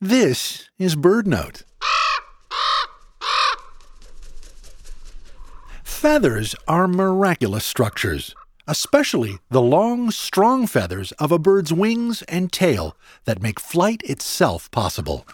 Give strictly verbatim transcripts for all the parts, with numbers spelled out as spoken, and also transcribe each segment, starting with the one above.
This is BirdNote. Feathers are miraculous structures, especially the long, strong feathers of a bird's wings and tail that make flight itself possible.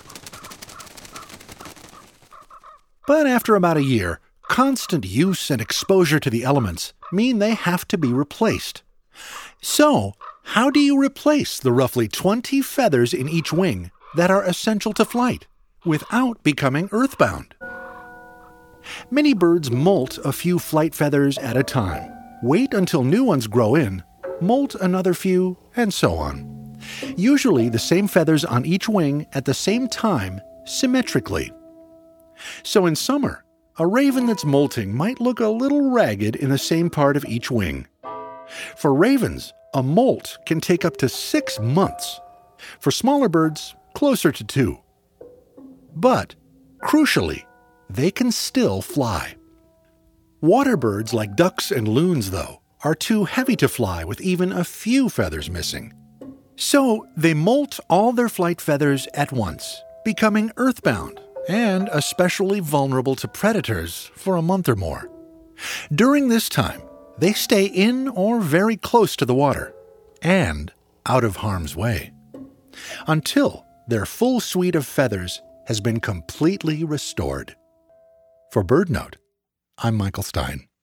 But after about a year, constant use and exposure to the elements mean they have to be replaced. So, how do you replace the roughly twenty feathers in each wing that are essential to flight without becoming earthbound? Many birds molt a few flight feathers at a time, wait until new ones grow in, molt another few, and so on. Usually the same feathers on each wing at the same time, symmetrically. So in summer, a raven that's molting might look a little ragged in the same part of each wing. For ravens, a molt can take up to six months. For smaller birds, closer to two. But, crucially, they can still fly. Water birds like ducks and loons, though, are too heavy to fly with even a few feathers missing. So they molt all their flight feathers at once, becoming earthbound and especially vulnerable to predators for a month or more. During this time, they stay in or very close to the water and out of harm's way until their full suite of feathers has been completely restored. For BirdNote, I'm Michael Stein.